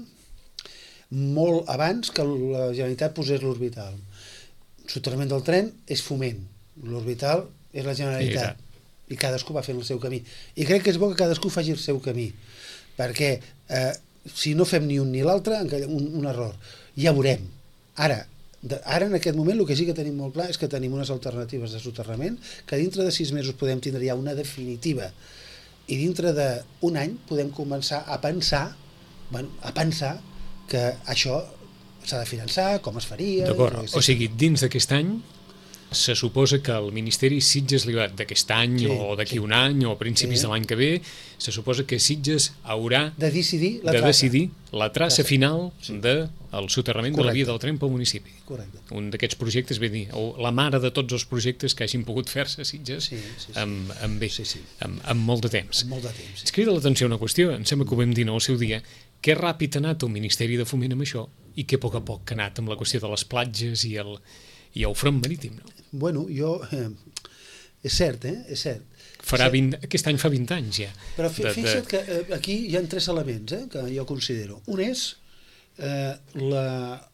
molt abans que la Generalitat posés l'orbital. El soterrament del tren és Foment, l'orbital és la Generalitat. I, I cadascú va fent el seu camí. I crec que és bo que cadascú faci el seu camí, perquè eh, si no fem ni un ni l'altre, un, un error. Ja veurem. Ara, de, ara en aquest moment el que sí que tenim molt clar és que tenim unes alternatives de soterrament que dintre de sis mesos podem tindre ja una definitiva, i dintre d'un any podem començar a pensar bueno, a pensar que això s'ha de finançar, com es faria... D'acord, o sigui, dins d'aquest any se suposa que el Ministeri Sitges d'aquest any sí, o d'aquí sí. un any o a principis sí. de l'any que ve, se suposa que Sitges haurà de decidir la de traça, decidir la traça sí. final sí. del soterrament Correcte. de la via del tren pel municipi. Correcte. Un d'aquests projectes, ve dir, o la mare de tots els projectes que hagin pogut fer-se a Sitges sí, sí, sí. amb, amb, bé, sí, sí. amb, amb molt de temps. Amb molt de temps, sí. Es crida l'atenció una qüestió, em sembla que ho vam dir al seu dia, que ràpid ha anat el Ministeri de Foment amb això i que a poc a poc ha anat amb la qüestió de les platges i el, i el front marítim, no? Bueno, jo... Eh, és cert, eh? És cert. Farà vint, aquest any fa vint anys ja. Però fi, de, fixa't de... que eh, aquí hi ha tres elements eh, que jo considero. Un és eh, la,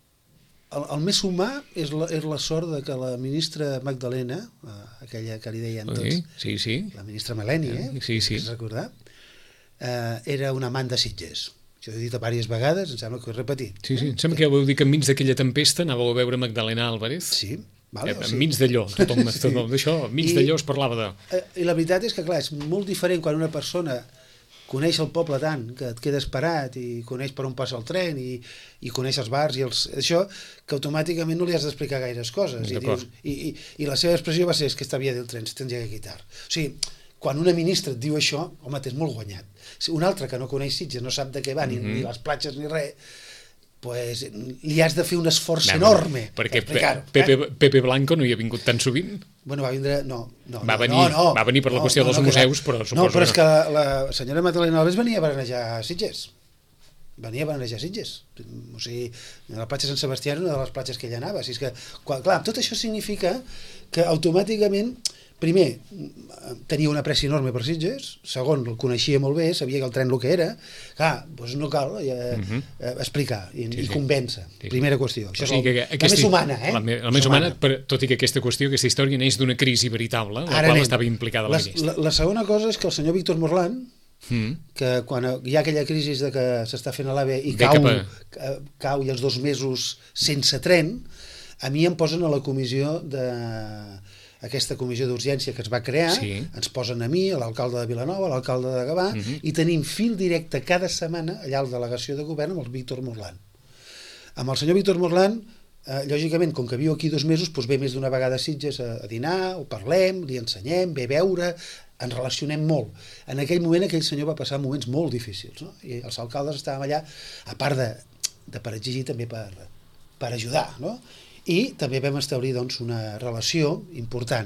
el, el més humà és la, és la sort de que la ministra Magdalena, eh, aquella que li deien tots, sí, sí, sí. la ministra Meleni, eh, sí, sí. si recordar, eh, era una amant de Sitges. Jo he dit diverses vegades, em sembla que ho he repetit. Sí, sí, em sembla que ja vau dir que enmig d'aquella tempesta anàveu a veure Magdalena Álvarez. Sí, vale, eh, enmig d'allò, tothom sí. d'això, enmig d'allò es parlava de... I la veritat és que, clar, és molt diferent quan una persona coneix el poble tant que et quedes parat i coneix per on passa el tren i, i coneix els bars i els, això, que automàticament no li has d'explicar gaires coses. I, dius, i, i, I la seva expressió va ser és que esta via del tren se tendria que quitar. O sigui, quan una ministra et diu això, home, t'és molt guanyat. Un altre que no coneix Sitges, no sap de què va, ni, mm-hmm. ni les platges ni res, pues, li has de fer un esforç no, enorme perquè per Pepe, eh? Pepe Blanco no hi ha vingut tan sovint. Bueno, va vindre... No, no, va, venir, no, no, va venir per la qüestió no, no, dels no, museus, però suposo no, però és no. que la, la senyora Magdalena Álvarez venia a baranejar Sitges. Venia a baranejar Sitges. O sigui, la platja Sant Sebastià era una de les platges que ella anava. O sigui, és que, clar, tot això significa que automàticament... Primer, tenia una pressió enorme per Sitges, segon, el coneixia molt bé, sabia que el tren el que era, clar, doncs no cal eh, uh -huh. eh, explicar i, sí, sí. i convèncer, sí, sí. primera qüestió. Això o sigui, és el, aquesta, la més humana, eh? La, la més humana, per, tot i que aquesta qüestió, aquesta història neix d'una crisi veritable, la Ara qual anem. estava implicada la, la ministra. La, la segona cosa és que el senyor Víctor Morlán, mm. que quan hi ha aquella crisi de que s'està fent a l'AVE i cau, a... cau i els dos mesos sense tren, a mi em posen a la comissió de... aquesta comissió d'urgència que es va crear, sí. ens posen a mi, a l'alcalde de Vilanova, a l'alcalde de Gavà, uh-huh. i tenim fil directe cada setmana allà a la delegació de govern amb el Víctor Morlán. Amb el senyor Víctor Morlán, eh, lògicament, com que viu aquí dos mesos, doncs ve més d'una vegada a Sitges a, a dinar, ho parlem, li ensenyem, ve a veure, ens relacionem molt. En aquell moment aquell senyor va passar moments molt difícils, no? I els alcaldes estàvem allà, a part de, de per exigir, també per, per ajudar, no? I també vam establir doncs, una relació important.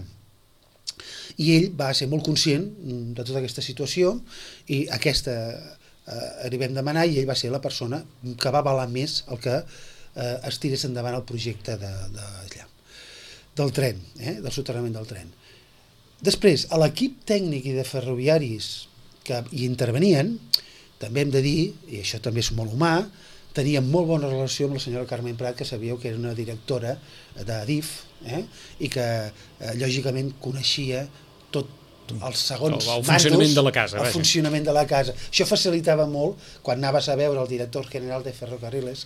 I ell va ser molt conscient de tota aquesta situació i aquesta eh, li vam demanar i ell va ser la persona que va avalar més el que eh, es tirés endavant el projecte de, de, allà, del tren, eh, del soterrament del tren. Després, a l'equip tècnic i de ferroviaris que hi intervenien, també hem de dir, i això també és molt humà, teníem molt bona relació amb la senyora Carmen Prat, que sabíeu que era una directora d'Adif, eh? i que eh, lògicament coneixia tot els segons el, el funcionament mandos, de la casa. El vaja. funcionament de la casa. Això facilitava molt quan anaves a veure el director general de Ferrocarriles,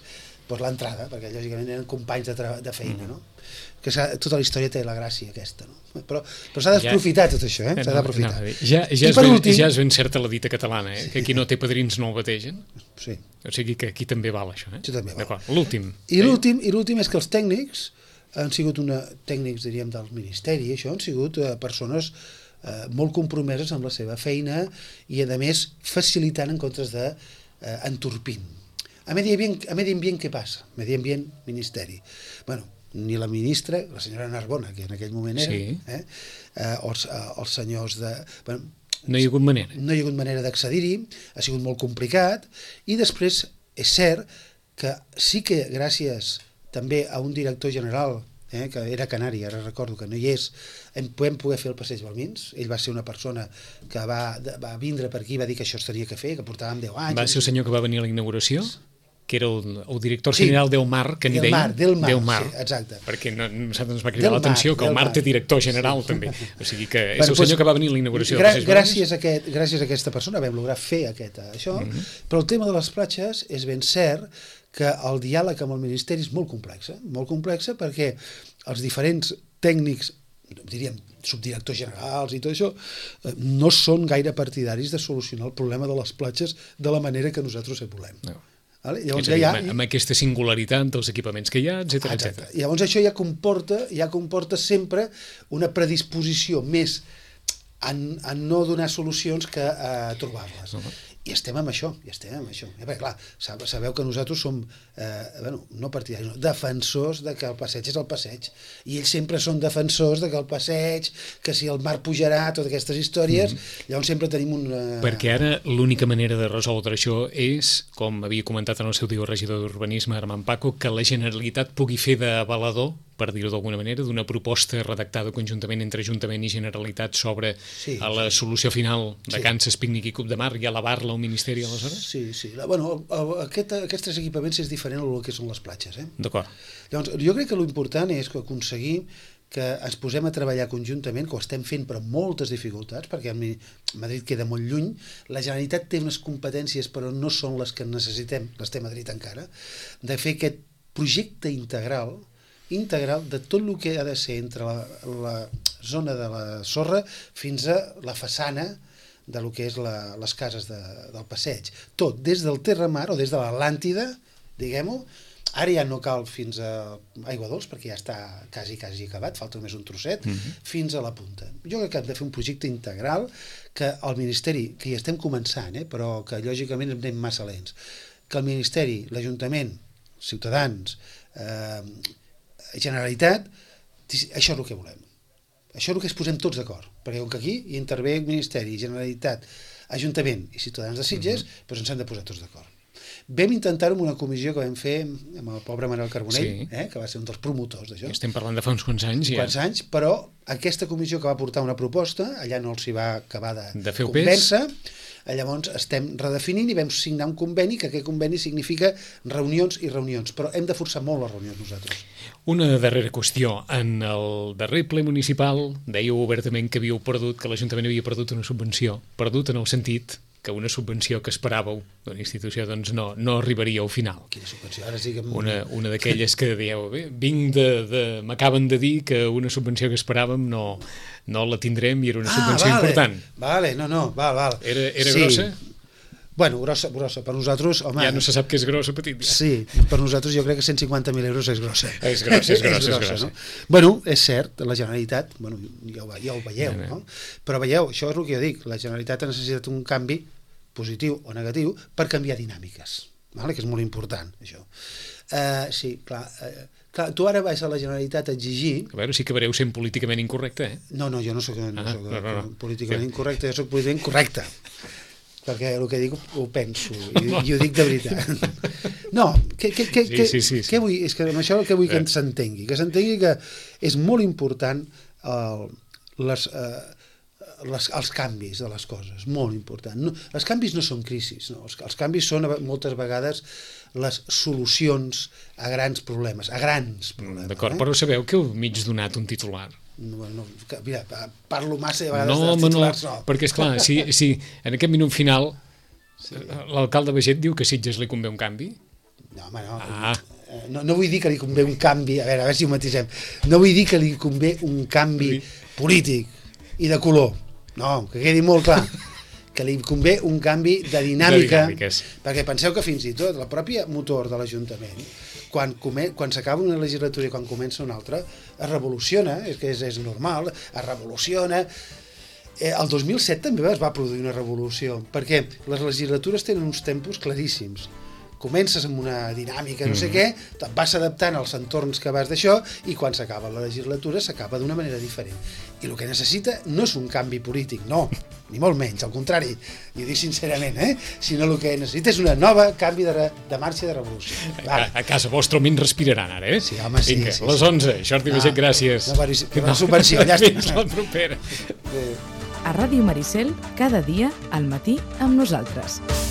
doncs l'entrada, perquè lògicament eren companys de, de feina, no? Que tota la història té la gràcia aquesta, no? Però, però s'ha d'aprofitar tot això, eh? S'ha d'aprofitar. No, no, ja, ja, és ben, últim... ja és ben certa la dita catalana, eh? Sí. Que qui no té padrins no el bategen. Sí. O sigui que aquí també val això, eh? Això també val. D'acord, l'últim. I l'últim i l'últim és que els tècnics han sigut una, tècnics, diríem, del Ministeri, això, han sigut eh, persones eh, molt compromeses amb la seva feina i, a més, facilitant en comptes de eh, entorpint. A medi ambient, a medi ambient què passa? Medi ambient, Ministeri. Bueno, ni la ministra, la senyora Narbona, que en aquell moment era, sí. eh, eh, els, eh, els senyors de... Bueno, no hi ha hagut manera. No hi ha hagut manera d'accedir-hi, ha sigut molt complicat, i després és cert que sí que gràcies també a un director general, eh, que era canari, ara recordo que no hi és, em podem poder fer el passeig Balmins. Ell va ser una persona que va, va vindre per aquí i va dir que això estaria que fer, que portàvem deu anys. Va ser el senyor que va venir a la inauguració? Que era el, el director general sí, del Mar, que n'hi deien. Del Mar, del Mar. Sí, exacte. Perquè no, nosaltres ens va cridar l'atenció que el Mar té director general, sí. També. O sigui que és bueno, el senyor pues, que va venir a la inauguració. Gra gràcies, a aquest, gràcies a aquesta persona vam lograr fer aquest, això, mm -hmm. però el tema de les platges és ben cert que el diàleg amb el Ministeri és molt complex, molt complex perquè els diferents tècnics, diríem, subdirectors generals i tot això, no són gaire partidaris de solucionar el problema de les platges de la manera que nosaltres volem. No. Vale? Llavors, dir, ja, amb, amb aquesta singularitat dels equipaments que hi ha, etcètera, etcètera. Llavors això ja comporta, ja comporta sempre una predisposició més en, en no donar solucions que a trobar-les. Uh -huh. I estem amb això, i estem amb això. I, perquè, clar, sabeu que nosaltres som, eh, bueno, no partidaris, no, defensors de que el passeig és el passeig, i ells sempre són defensors de que el passeig, que si el mar pujarà, totes aquestes històries, mm -hmm. llavors sempre tenim una... Perquè ara l'única manera de resoldre això és, com havia comentat en el seu dia el regidor d'Urbanisme, Armand Paco, que la Generalitat pugui fer d'avalador, per dir-ho d'alguna manera, d'una proposta redactada conjuntament entre Ajuntament i Generalitat sobre sí, a la solució final de sí. Kansas, Pícnic i Cup de Mar i elevar-la al Ministeri aleshores? Sí, sí. La, bueno, aquest, aquests tres equipaments és diferent del que són les platges. Eh? D'acord. Llavors, jo crec que l'important és aconseguir que ens posem a treballar conjuntament, que ho estem fent però amb moltes dificultats, perquè Madrid queda molt lluny, la Generalitat té unes competències però no són les que necessitem, les té a Madrid encara, de fer aquest projecte integral integral de tot el que ha de ser entre la, la zona de la sorra fins a la façana de lo que és la, les cases de, del passeig. Tot, des del Terramar o des de l'Atlàntida, diguem-ho, ara ja no cal fins a Aigua Dols, perquè ja està quasi, quasi acabat, falta només un trosset, mm-hmm. fins a la punta. Jo crec que hem de fer un projecte integral que el Ministeri, que hi estem començant, eh, però que lògicament anem massa lents, que el Ministeri, l'Ajuntament, Ciutadans, eh, Generalitat, això és el que volem. Això és el que es posem tots d'acord, perquè com que aquí hi intervé Ministeri, Generalitat, Ajuntament i Ciutadans de Sitges, mm-hmm. doncs ens hem de posar tots d'acord. Vam intentar-ho amb una comissió que vam fer amb el pobre Manel Carbonell, sí. eh, que va ser un dels promotors d'això. Estem parlant de fa uns quants anys, ja. Uns quants anys, però aquesta comissió que va portar una proposta, allà no els hi va acabar de, de convèncer, llavors estem redefinint i vam signar un conveni, que aquest conveni significa reunions i reunions, però hem de forçar molt les reunions nosaltres. Una darrera qüestió. En el darrer ple municipal dèieu obertament que havíeu perdut, que l'Ajuntament havia perdut una subvenció, perdut en el sentit que una subvenció que esperàveu d'una institució doncs no, no arribaria al final. Quina subvenció? Ara sí que... Una, una d'aquelles que dieu, bé, vinc de, de, m'acaben de dir que una subvenció que esperàvem no, no la tindrem i era una subvenció ah, vale, important. Vale, no, no, val, val. Era, era sí. grossa? Bueno, grossa, grossa. Per nosaltres, home... Ja no se sap què és grossa, petit. Ja. Sí, per nosaltres jo crec que cent cinquanta mil euros és grossa. És grossa, és grossa, és grossa. És grossa. No? Bueno, és cert, la Generalitat, bueno, ja ho, ja ho veieu, no, no? Però veieu, això és el que jo dic, la Generalitat ha necessitat un canvi positiu o negatiu per canviar dinàmiques, vale? Que és molt important, això. Uh, sí, clar... Uh, Clar, tu ara vas a la Generalitat a exigir... A veure, sí que vareu sent políticament incorrecte, eh? No, no, jo no soc, no ah, soc no, no, no. políticament incorrecte, jo soc políticament correcte. Perquè el que dic ho penso i, i ho dic de veritat. No, que, que, que, sí, sí, sí, sí. que vull, és que amb això el que vull que s'entengui, que s'entengui que és molt important el, les... Uh, Les, els canvis de les coses, molt important. No, els canvis no són crisis, no. Els, els canvis són moltes vegades les solucions a grans problemes, a grans problemes. D'acord, eh? Però sabeu que heu mig donat un titular. No, no, que, mira, parlo massa i a vegades no, dels titulars no. No, perquè esclar, si, si en aquest minut final sí. L'alcalde Baiget diu que a Sitges li convé un canvi. No, home, no. Ah. no, no vull dir que li convé un canvi, a veure, a veure si ho matisem, no vull dir que li convé un canvi polític i de color, no, que quedi molt clar, que li convé un canvi de dinàmica, de perquè penseu que fins i tot la pròpia motor de l'Ajuntament, quan, quan s'acaba una legislatura i quan comença una altra, es revoluciona, és que és, és normal, es revoluciona. Eh, el dos mil set també es va produir una revolució, perquè les legislatures tenen uns tempos claríssims. Comences amb una dinàmica, no sé mm. què, et vas adaptant als entorns que vas d'això i quan s'acaba la legislatura s'acaba d'una manera diferent. I el que necessita no és un canvi polític, no, ni molt menys, al contrari, i ho dic sincerament, eh? Sinó el que necessita és una nova canvi de, re, de marxa de revolució. A, a casa vostra almenys respiraran ara, eh? Sí, home, sí. Vinga, sí, les onze, Jordi Baiget, gràcies. No, no, la subvenció, ja està. Fins la propera. A Ràdio Maricel, cada dia, al matí, amb nosaltres.